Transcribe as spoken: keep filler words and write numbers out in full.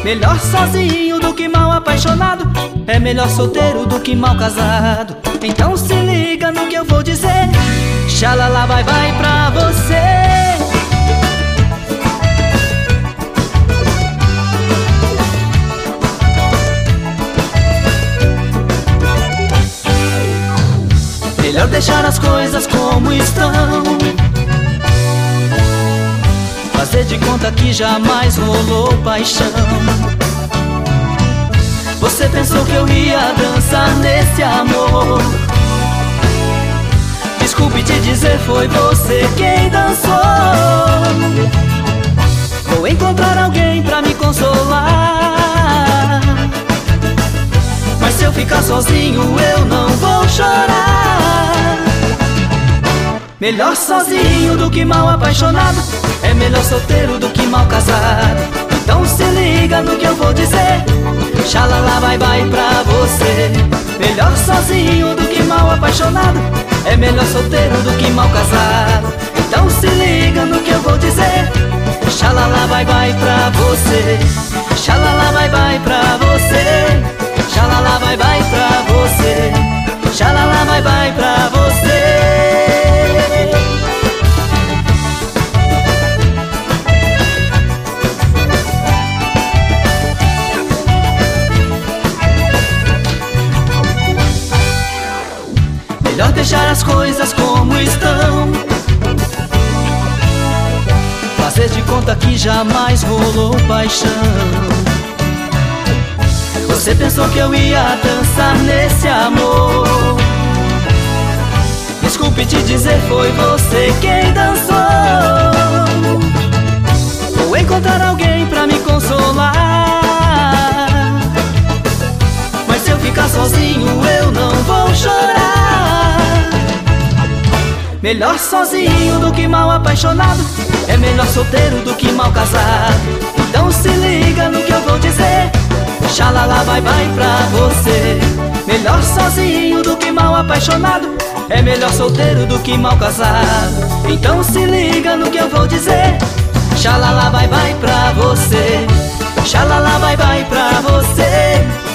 Melhor sozinho do que mal apaixonado, é melhor solteiro do que mal casado. Então se liga no que eu vou dizer, xalala vai vai pra você. Melhor deixar as coisas como estão, fazer de conta que jamais rolou paixão. Você pensou que eu ia dançar nesse amor, desculpe te dizer, foi você quem dançou. Vou encontrar alguém pra me consolar, mas se eu ficar sozinho eu não vou chorar. Melhor sozinho do que mal apaixonado, é melhor solteiro do que mal casado. Então se liga no que eu vou dizer, xalala vai vai pra você. Melhor sozinho do que mal apaixonado, é melhor solteiro do que mal casado. Então se liga no que eu vou dizer, xalala vai vai pra você. Xalala vai vai pra você, xalala vai vai pra você, xalala vai vai pra você. Melhor deixar as coisas como estão, fazer de conta que jamais rolou paixão. Você pensou que eu ia dançar nesse amor, desculpe te dizer, foi você quem dançou. Vou encontrar alguém pra me consolar, mas se eu ficar sozinho eu não vou chorar. Melhor sozinho do que mal apaixonado, é melhor solteiro do que mal casado. Então se liga no que eu vou dizer, xalala vai vai pra você. Melhor sozinho do que mal apaixonado, é melhor solteiro do que mal casado. Então se liga no que eu vou dizer, xalala vai vai pra você. Xalala vai vai pra você.